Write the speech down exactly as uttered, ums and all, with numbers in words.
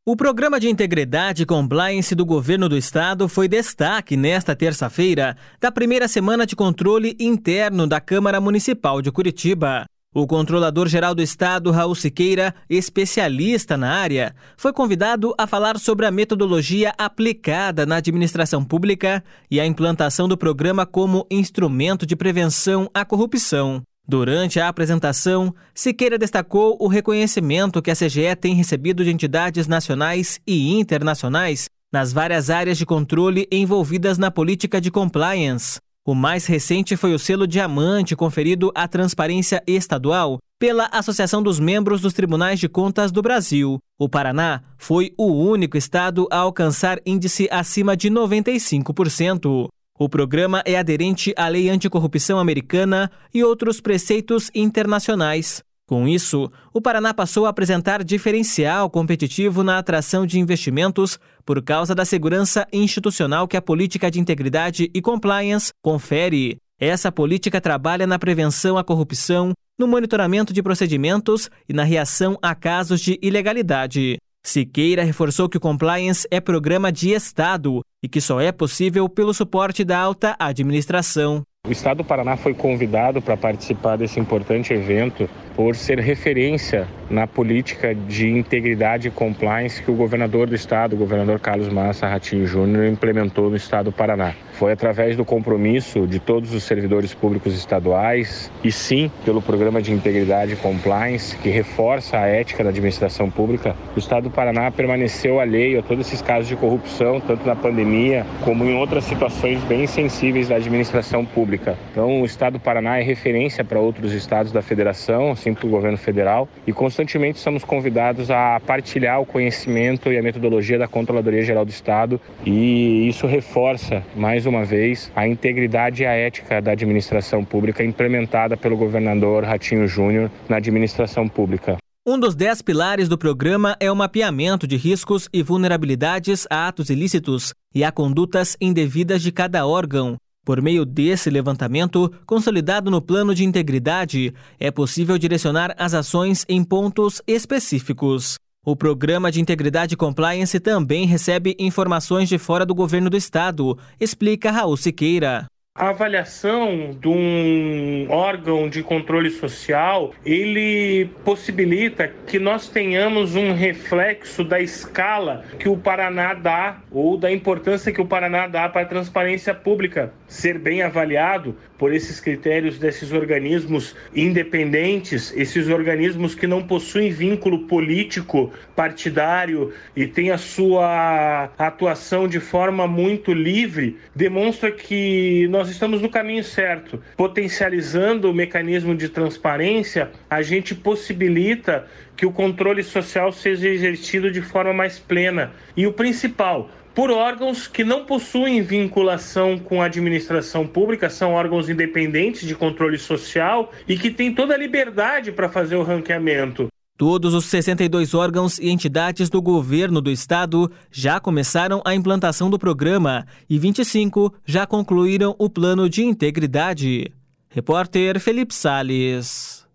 O Programa de Integridade e Compliance do Governo do Estado foi destaque nesta terça-feira da primeira semana de controle interno da Câmara Municipal de Curitiba. O controlador-geral do Estado, Raul Siqueira, especialista na área, foi convidado a falar sobre a metodologia aplicada na administração pública e a implantação do programa como instrumento de prevenção à corrupção. Durante a apresentação, Siqueira destacou o reconhecimento que a C G E tem recebido de entidades nacionais e internacionais nas várias áreas de controle envolvidas na política de compliance. O mais recente foi o selo Diamante conferido à Transparência Estadual pela Associação dos Membros dos Tribunais de Contas do Brasil. O Paraná foi o único estado a alcançar índice acima de noventa e cinco por cento. O programa é aderente à Lei Anticorrupção Americana e outros preceitos internacionais. Com isso, o Paraná passou a apresentar diferencial competitivo na atração de investimentos por causa da segurança institucional que a política de integridade e compliance confere. Essa política trabalha na prevenção à corrupção, no monitoramento de procedimentos e na reação a casos de ilegalidade. Siqueira reforçou que o compliance é programa de Estado e que só é possível pelo suporte da alta administração. O Estado do Paraná foi convidado para participar desse importante evento por ser referência na política de integridade e compliance que o governador do Estado, o governador Carlos Massa Ratinho Júnior, implementou no Estado do Paraná. Foi através do compromisso de todos os servidores públicos estaduais e sim pelo programa de integridade e compliance que reforça a ética da administração pública, o Estado do Paraná permaneceu alheio a todos esses casos de corrupção, tanto na pandemia como em outras situações bem sensíveis da administração pública. Então, o Estado do Paraná é referência para outros estados da federação, assim para o governo federal, e constantemente somos convidados a partilhar o conhecimento e a metodologia da Controladoria Geral do Estado, e isso reforça, mais uma vez, a integridade e a ética da administração pública implementada pelo governador Ratinho Júnior na administração pública. Um dos dez pilares do programa é o mapeamento de riscos e vulnerabilidades a atos ilícitos e a condutas indevidas de cada órgão. Por meio desse levantamento, consolidado no plano de integridade, é possível direcionar as ações em pontos específicos. O Programa de Integridade e Compliance também recebe informações de fora do governo do Estado, explica Raul Siqueira. A avaliação de um órgão de controle social, ele possibilita que nós tenhamos um reflexo da escala que o Paraná dá ou da importância que o Paraná dá para a transparência pública. Ser bem avaliado por esses critérios desses organismos independentes, esses organismos que não possuem vínculo político, partidário e têm a sua atuação de forma muito livre, demonstra que nós Nós estamos no caminho certo. Potencializando o mecanismo de transparência, a gente possibilita que o controle social seja exercido de forma mais plena. E o principal, por órgãos que não possuem vinculação com a administração pública, são órgãos independentes de controle social e que têm toda a liberdade para fazer o ranqueamento. Todos os sessenta e dois órgãos e entidades do governo do estado já começaram a implantação do programa e vinte e cinco já concluíram o plano de integridade. Repórter Felipe Salles.